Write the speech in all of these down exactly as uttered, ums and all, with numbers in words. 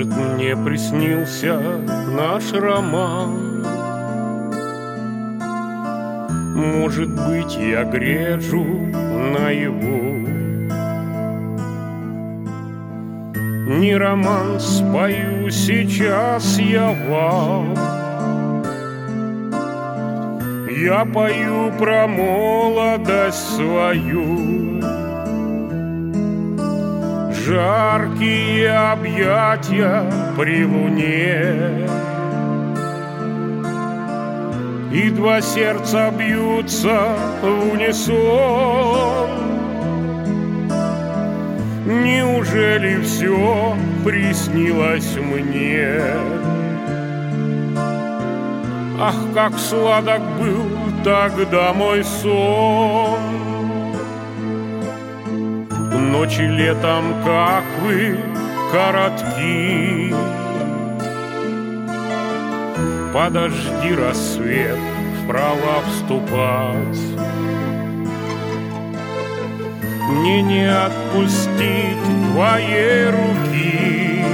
Может, мне приснился наш роман, может быть, я грежу наяву. Не роман спою сейчас я вам, я пою про молодость свою. Жаркие объятия при луне, и два сердца бьются в унисон. Неужели все приснилось мне? Ах, как сладок был тогда мой сон! Ночи летом, как вы, коротки. Подожди рассвет вправо вступать. Мне не отпустить твоей руки,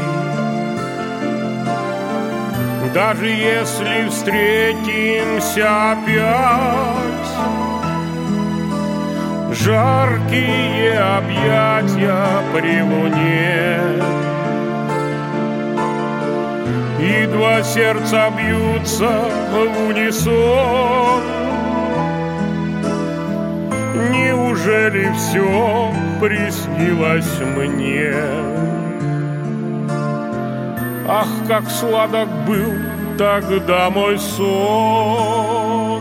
даже если встретимся опять. Жаркие объятия при луне, и два сердца бьются в унисон. Неужели все приснилось мне? Ах, как сладок был тогда мой сон!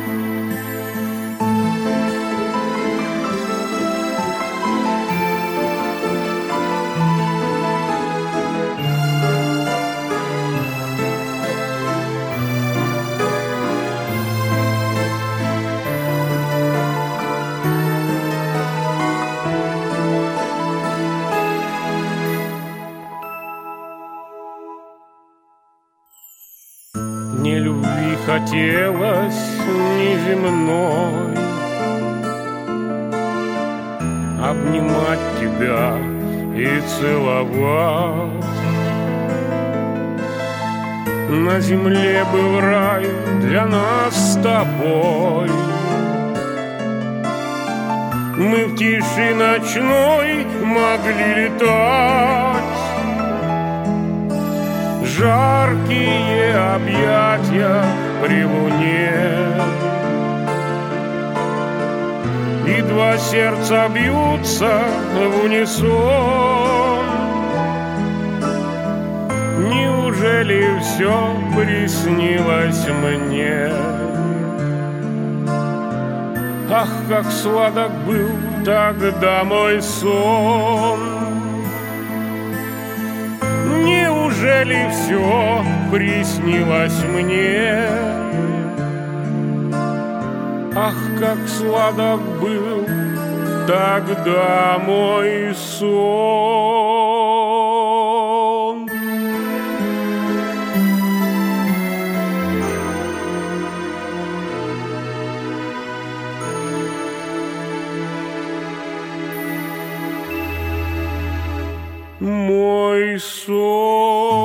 Мне любви хотелось неземной, обнимать тебя и целовать. На земле был рай для нас с тобой. Мы в тиши ночной могли летать. Жаркие объятия при луне, и два сердца бьются в унисон. Неужели все приснилось мне? Ах, как сладок был тогда мой сон! Неужели все приснилось мне? Ах, как сладок был тогда мой сон! Мой сон.